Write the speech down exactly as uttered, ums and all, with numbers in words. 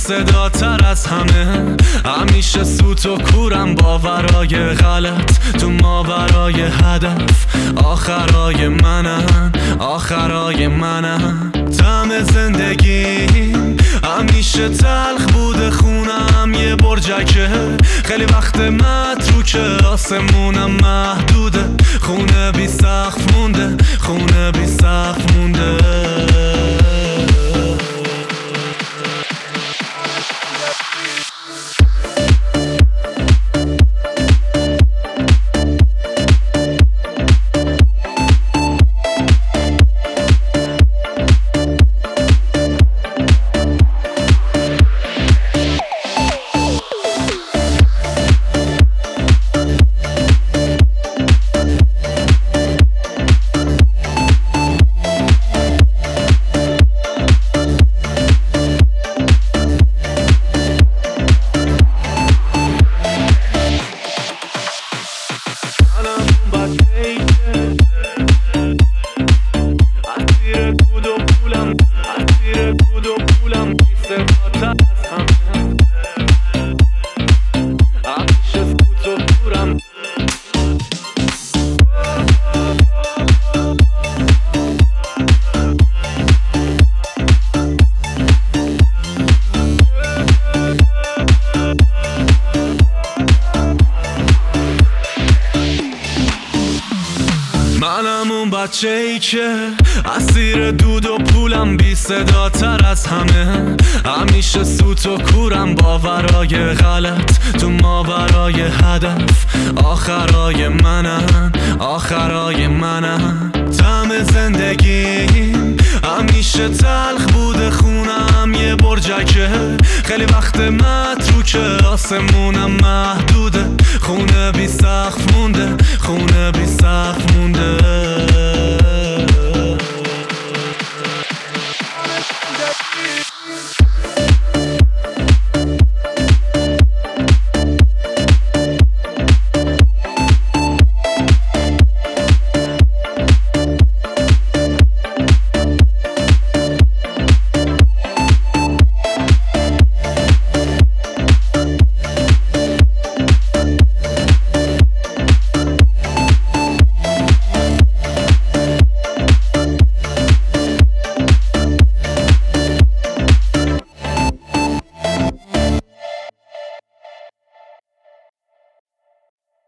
صدا تر از همه، همیشه سوت و کورم باورای غلط تو ماورای هدف. آخرای منن، آخرای منن. طعم زندگی همیشه تلخ بوده، خونم یه برجکه، خیلی وقت متروکه، آسمونم محدوده، خونه بی سقف مونده، خونه بی سقف مونده. منم اون بچه ای که اسیر دود و پولم، بی صدا تر از همه، همیشه سوت و کورم باورای غلط تو ماورای هدف. آخرای منن، آخرای منن. طعم زندگی همیشه تلخ بوده، خونم یه برجکه، خیلی وقت متروکه، آسمونم محدوده، خونه بی سقف مونده، خونه